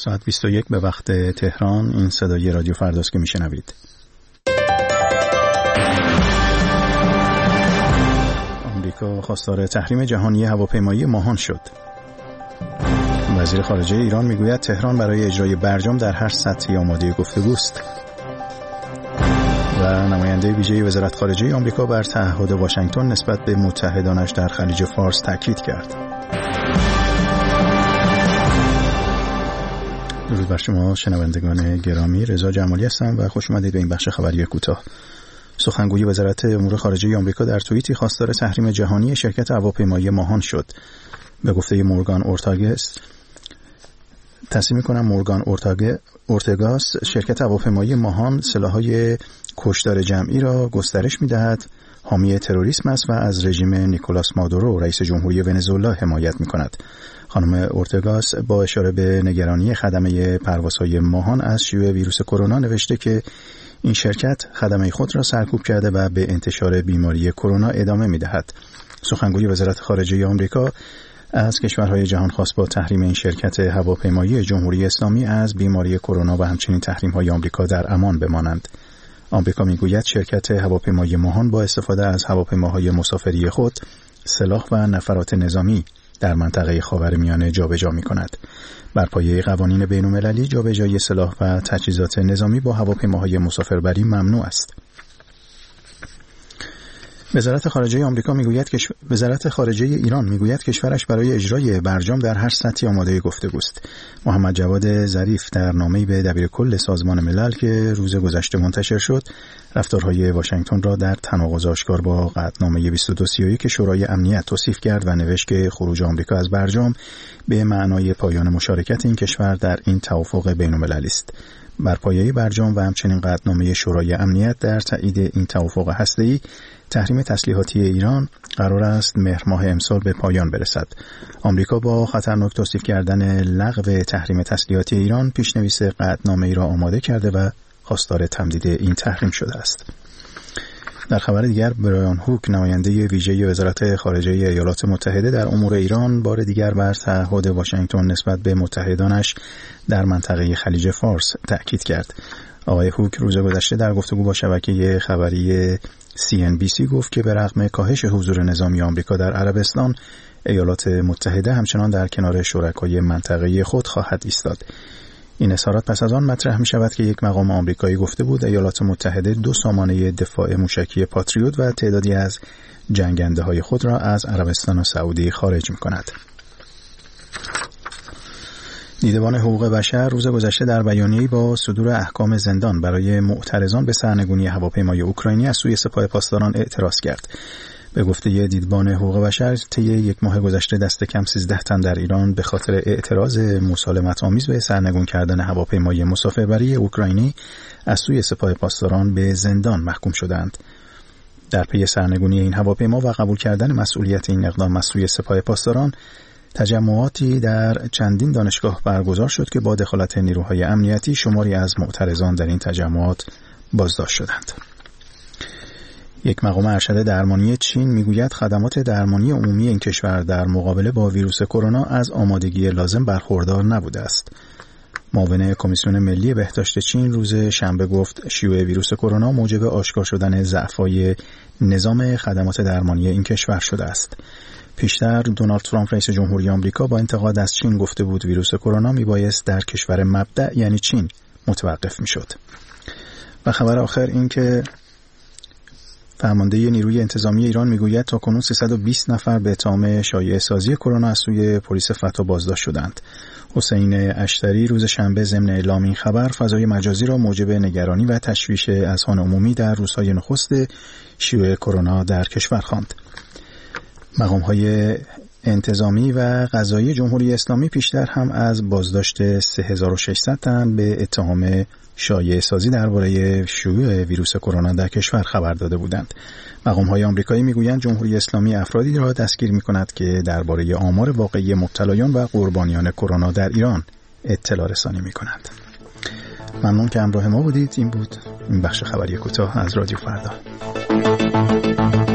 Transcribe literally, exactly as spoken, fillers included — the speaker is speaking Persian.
ساعت بیست و یک به وقت تهران. این صدای رادیو فرداست که میشنوید. آمریکا خواستار تحریم جهانی هواپیمایی ماهان شد. وزیر خارجه ایران میگوید تهران برای اجرای برجام در هر سطحی آماده گفتگوست. و نماینده ویژه وزارت خارجه آمریکا بر تعهد واشنگتن نسبت به متحدانش در خلیج فارس تاکید کرد. درود بر شما شنوندگان گرامی، رضا جمالی هستم و خوش اومدید به این بخش خبری کوتاه. سخنگوی وزارت امور خارجه آمریکا در توییتی خواستار تحریم جهانی شرکت هواپیمایی ماهان شد. به گفته مورگان اورتاگس تصمیم می‌کنم مورگان اورتگاس شرکت هواپیمایی ماهان سلاح‌های کشتار جمعی را گسترش می‌دهد، حامی تروریسم است و از رژیم نیکولاس مادورو رئیس جمهوری ونزوئلا حمایت می‌کند. خانم اورتگاس با اشاره به نگرانی خدمه پروازهای ماهان از شیوع ویروس کرونا نوشته که این شرکت خدمه خود را سرکوب کرده و به انتشار بیماری کرونا ادامه می‌دهد. سخنگوی وزارت خارجه آمریکا از کشورهای جهان خواست با تحریم این شرکت هواپیمایی جمهوری اسلامی از بیماری کرونا و همچنین تحریم‌های آمریکا در امان بمانند. آمریکا میگوید شرکت هواپیمایی ماهان با استفاده از هواپیماهای مسافری خود سلاح و نفرات نظامی در منطقه خاورمیانه جابجا می‌کند. بر پایه قوانین بین‌المللی جابجایی سلاح و تجهیزات نظامی با هواپیماهای مسافربری ممنوع است. وزارت خارجه آمریکا میگوید که وزارت خارجه ایران میگوید کشورش برای اجرای برجام در هر سطحی آماده گفتگوست. محمد جواد ظریف در نامه‌ای به دبیرکل سازمان ملل که روز گذشته منتشر شد، رفتارهای واشنگتن را در تناقض آشکار با قطعنامه بیست و دو سی و یک شورای امنیت توصیف کرد و نوشت که خروج آمریکا از برجام به معنای پایان مشارکت این کشور در این توافق بین‌المللی است. بر پایه برجام و همچنین قطعنامه شورای امنیت در تایید این توافق هسته‌ای، تحریم تسلیحاتی ایران قرار است مهر ماه امسال به پایان برسد. آمریکا با خطرناک توصیف کردن لغو تحریم تسلیحاتی ایران پیشنویس قطعنامه ای را آماده کرده و خواستار تمدید این تحریم شده است. در خبر دیگر، برایان هوک نماینده ویژه وزارت خارجه ایالات متحده در امور ایران بار دیگر بر تعهد واشنگتن نسبت به متحدانش در منطقه خلیج فارس تأکید کرد. آقای هوک روز گذشته در گفتگو با شبکه خبری سی ان بی سی گفت که به رغم کاهش حضور نظامی آمریکا در عربستان، ایالات متحده همچنان در کنار شرکای منطقه‌ای خود خواهد ایستاد. این اظهارات پس از آن مطرح می شود که یک مقام آمریکایی گفته بود ایالات متحده دو سامانه دفاع موشکی پاتریوت و تعدادی از جنگنده های خود را از عربستان و سعودی خارج می کند. دیدبان حقوق بشر روز گذشته در بیانیه‌ای با صدور احکام زندان برای معترضان به سرنگونی هواپیمای اوکراینی از سوی سپاه پاسداران اعتراض کرد. به گفته دیدبان حقوق بشر، طی یک ماه گذشته دست کم سیزده تن در ایران به خاطر اعتراض مسالمت آمیز به سرنگون کردن هواپیمای مسافربری اوکراینی از سوی سپاه پاسداران به زندان محکوم شدند. در پی سرنگونی این هواپیما و قبول کردن مسئولیت این اقدام از سوی سپاه پاسداران، تجمعاتی در چندین دانشگاه برگزار شد که با دخالت نیروهای امنیتی شماری از معترضان در این تجمعات بازداشت شدند. یک مقام ارشد درمانی چین میگوید خدمات درمانی عمومی این کشور در مقابله با ویروس کرونا از آمادگی لازم برخوردار نبوده است. معاون کمیسیون ملی بهداشت چین روز شنبه گفت شیوع ویروس کرونا موجب آشکار شدن ضعف‌های نظام خدمات درمانی این کشور شده است. پیشتر دونالد ترامپ رئیس جمهوری آمریکا با انتقاد از چین گفته بود ویروس کرونا میبایست در کشور مبدأ یعنی چین متوقف میشد. و خبر آخر این که فرمانده نیروی انتظامی ایران میگوید تاکنون سیصد و بیست نفر به اتهام شایعه سازی کرونا از سوی پلیس فتح بازداشت شدند. حسین اشتری روز شنبه ضمن اعلام این خبر فضای مجازی را موجب نگرانی و تشویش اذهان عمومی در روزهای نخست شیوع کرونا در کشور خواند. مقام‌های انتظامی و قضایی جمهوری اسلامی پیشتر هم از بازداشت سه هزار و ششصد تن به اتهام شایعه سازی درباره شیوع ویروس کرونا در کشور خبر داده بودند. مقام‌های آمریکایی میگویند جمهوری اسلامی افرادی را دستگیر می‌کند که درباره آمار واقعی مبتلایان و قربانیان کرونا در ایران اطلاع رسانی می‌کنند. ممنون که همراه ما بودید. این بود این بخش خبری کوتاه از رادیو فردا.